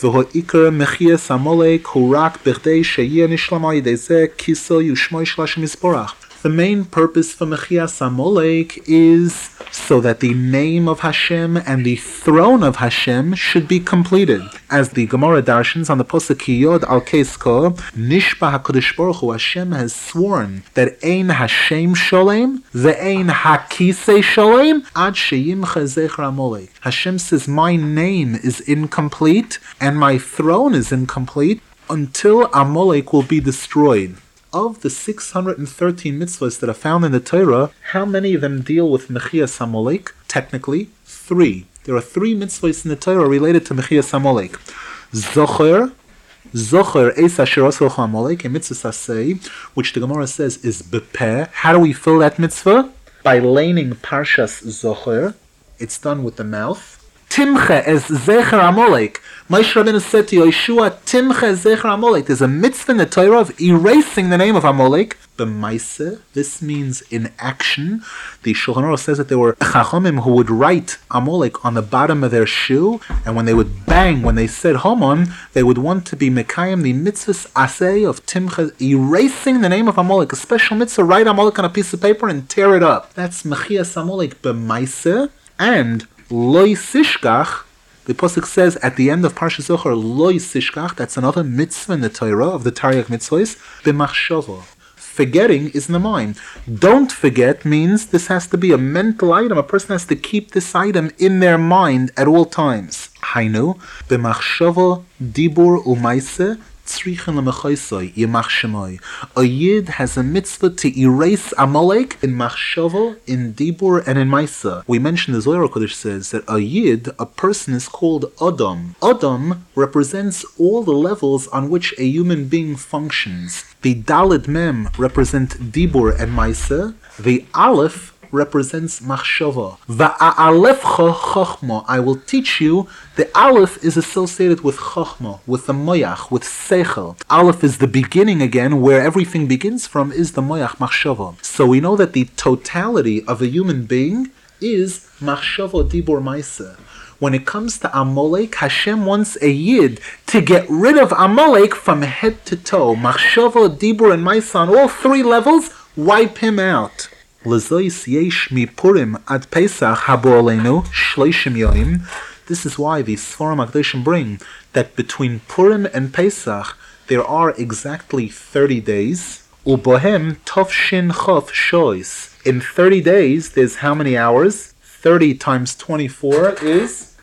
V'ho ikar mechias Amalek hu rak b'chdei sheyeh nishlama yidei zeh kiso yushmoi shel Hashem Yisborach. The main purpose for Mechias Amalek is so that the name of Hashem and the throne of Hashem should be completed. As the Gemara darshans on the Pasuk Yod al Kesko, Nishba HaKadosh Baruch Hu, Hashem has sworn that Ein Hashem Sholem, Ve'ein HaKisei Sholem, Ad Sheyimcha Zecher Amalek. Hashem says, my name is incomplete and my throne is incomplete until Amalek will be destroyed. Of the 613 mitzvahs that are found in the Torah, how many of them deal with Mechias Amalek? Technically, 3. There are 3 mitzvahs in the Torah related to Mechias Amalek. Zocher Eis Asher Asel Amalek, a mitzvah saseh, which the Gemara says is bepeh. How do we fill that mitzvah? By laning Parshas Zocher. It's done with the mouth. Timche es Zecher Amalek. Moshe Rabbeinu said to Yeshua, Timche es Zecher Amalek. There's a mitzvah in the Torah of erasing the name of Amalek. B'maise, this means in action. The Shulchan Aruch says that there were Chachamim who would write Amalek on the bottom of their shoe, and when they would bang, when they said Homon, they would want to be Mekayim, the mitzvahs aseh of Timche, erasing the name of Amalek. A special mitzvah, write Amalek on a piece of paper and tear it up. That's Mechias Amalek b'maise. And Loi Sishkach, the Pasuk says at the end of Parsha Zohar, Loi Sishkach, that's another mitzvah in the Torah of the Taryag mitzvahs, b'machshava. Forgetting is in the mind. Don't forget means this has to be a mental item. A person has to keep this item in their mind at all times. Hainu, b'machshava, dibur, umaise, a Yid has a mitzvah to erase Amalek in Machshava, in Dibur, and in Maisa. We mentioned the Zohar Kodesh says that a Yid, a person, is called Adam. Adam represents all the levels on which a human being functions. The Daled Mem represent Dibur and Maisa. The Aleph represents Machshava. Va'alefcha Chochma. I will teach you. The Aleph is associated with Chochma, with the Moyach, with Seichel. Aleph is the beginning again, where everything begins from is the Moyach, Machshava. So we know that the totality of a human being is Machshava, Dibur, Maisa. When it comes to Amalek, Hashem wants a Yid to get rid of Amalek from head to toe. Machshava, Dibur, and Maisa on all 3 levels, wipe him out. This is why the Sfarim HaKadoshim bring that between Purim and Pesach there are exactly 30 days. Ubohem Tovshin Chof Shois. In 30 days there's how many hours? 30 times 24 is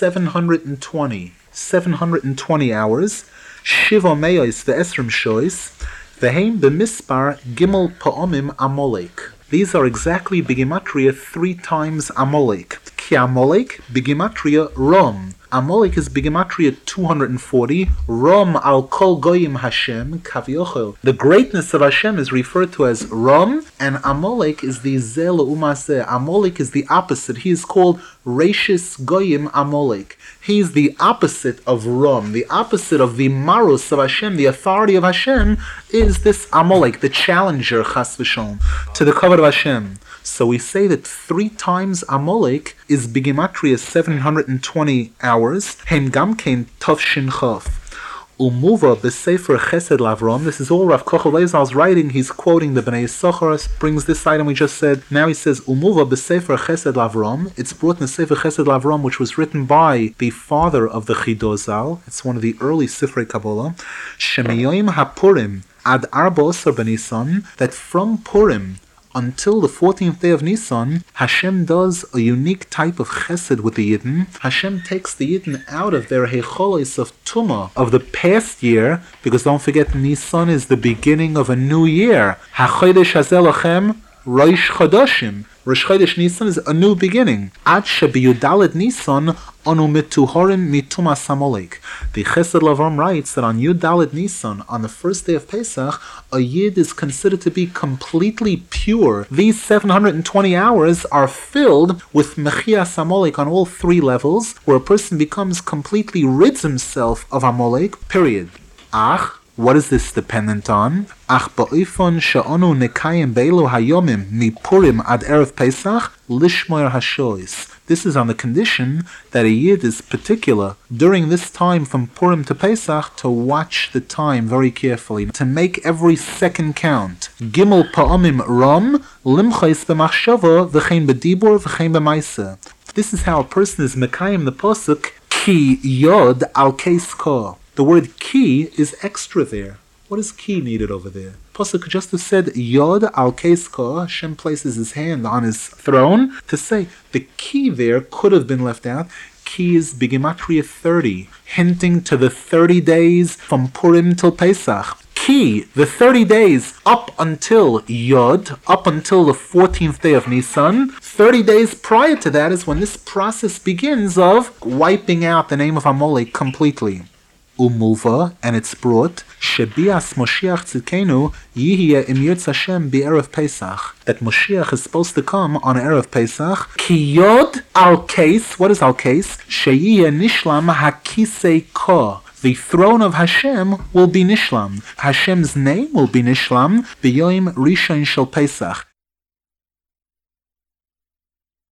720. 720 hours. Shiva Meis ve'esrim Shois. Ve'heim b'mispar Gimel Pa'omim Amalek. These are exactly Bigimatria 3 times Amalek. Ki Amalek, Bigimatria Rom. Amalek is Bigimatria 240. Rom al Kol Goyim Hashem, Kaviochel. The greatness of Hashem is referred to as Rom, and Amalek is the Zel Umaseh. Amalek is the opposite. He is called Rashis Goyim Amalek. He is the opposite of Rom. The opposite of the Marus of Hashem, the authority of Hashem, is this Amalek, the challenger, Chas v'sholom, to the kavod of Hashem. So we say that 3 times Amalek is Bigimatria 720 hours. Hem Gamkein Tovshin Chof. Umuva b'Sefer Chesed Lavrom. This is all Rav Kochel Leizal's writing. He's quoting the Bnei Yisachar, brings this item we just said. Now he says, Umuva b'Sefer Chesed Lavrom. It's brought in the Sefer Chesed Lavrom, which was written by the father of the Chido Zal. It's one of the early Sifrei Kabbalah. Shemiyoim HaPurim Ad Arba Osar B'Nisan. That from Purim until the 14th day of Nisan, Hashem does a unique type of chesed with the Yidden. Hashem takes the Yidden out of their heicholos of Tumah of the past year, because don't forget, Nisan is the beginning of a new year. HaChodesh Hazeh Lachem Rosh Chodoshim. Rosh Chodesh Nisan is a new beginning. Ad shebiyudalet Nisan anu mituhorim mitumas Amalek. The Chesed Lavram writes that on Yudalet Nisan, on the first day of Pesach, a Yid is considered to be completely pure. These 720 hours are filled with Mechias Amalek on all 3 levels, where a person becomes completely rids himself of Amalek, period. Ach, what is this dependent on? Ach ba'ifon she'onu nekayim be'elu hayomim mi Purim ad Erev Pesach lishmoyer hashois. This is on the condition that a Yid is particular during this time from Purim to Pesach to watch the time very carefully, to make every second count. Gimel pa'amim ram, limchais b'machshava, v'chein b'dibur, v'chein b'maisa. This is how a person is mekayim the pasuk, ki yod al keis ka. The word ki is extra there. What is ki needed over there? Pasuk just have said Yod al Keis Ka. Hashem places his hand on his throne to say the ki there could have been left out. Ki is Bigimatria 30, hinting to the 30 days from Purim till Pesach. Ki, the 30 days up until Yod, up until the 14th day of Nisan. 30 days prior to that is when this process begins of wiping out the name of Amalek completely. Umuva, and it's brought, Shebias Moshiach Tzidkenu Yihya Im Yirtz Hashem Erev Pesach. That Moshiach is supposed to come on Erev Pesach. Ki Yod al Keis, what is al Keis? Sheyiyah Nishlam HaKisei Ka. The throne of Hashem will be Nishlam. Hashem's name will be Nishlam. B'yoim Rishon Shel Pesach.